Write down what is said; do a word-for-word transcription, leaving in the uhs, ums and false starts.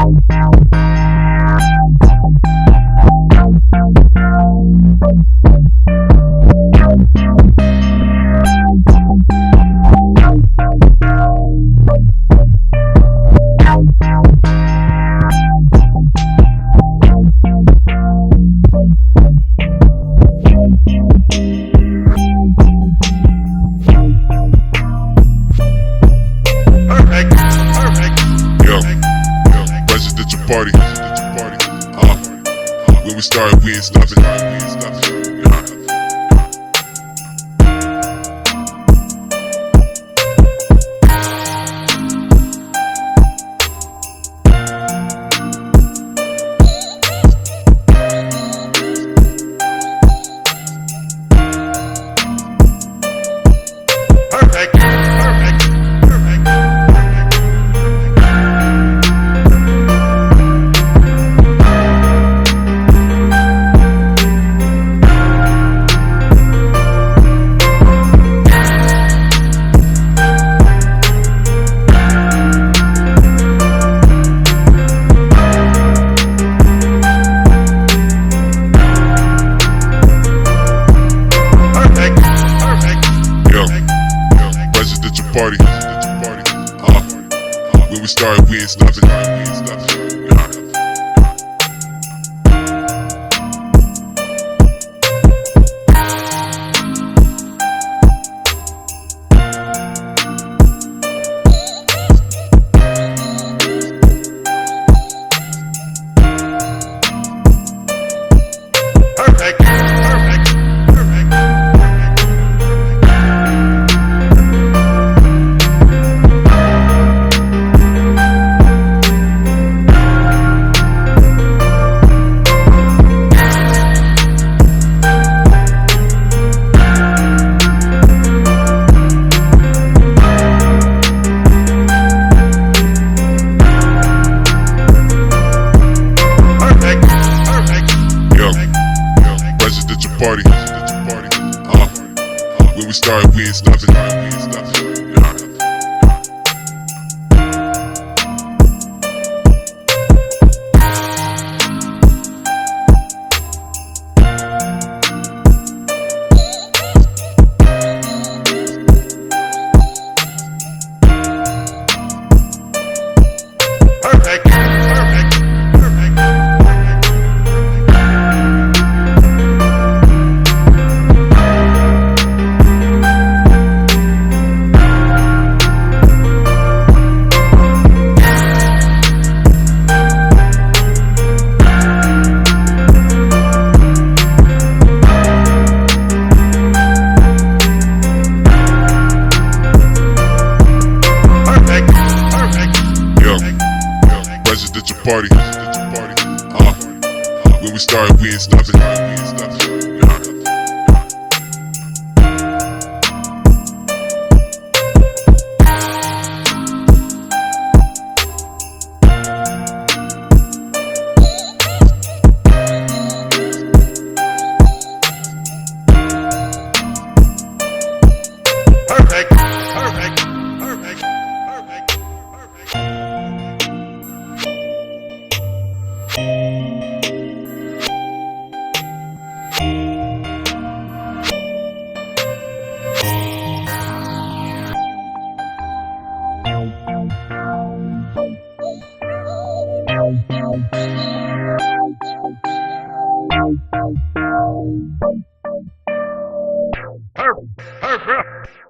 Party, uh, when we started, we ain't stopping. Nah. Perfect, perfect. Party, uh, when we started, we ain't stopping. Nah. Perfect, perfect. Party, uh, when we started, we ain't stopping. Nah. Perfect, perfect. Party, uh, when we started, we ain't stopping. Nah. Perfect, perfect, perfect, perfect, perfect. Perfect. Perfect.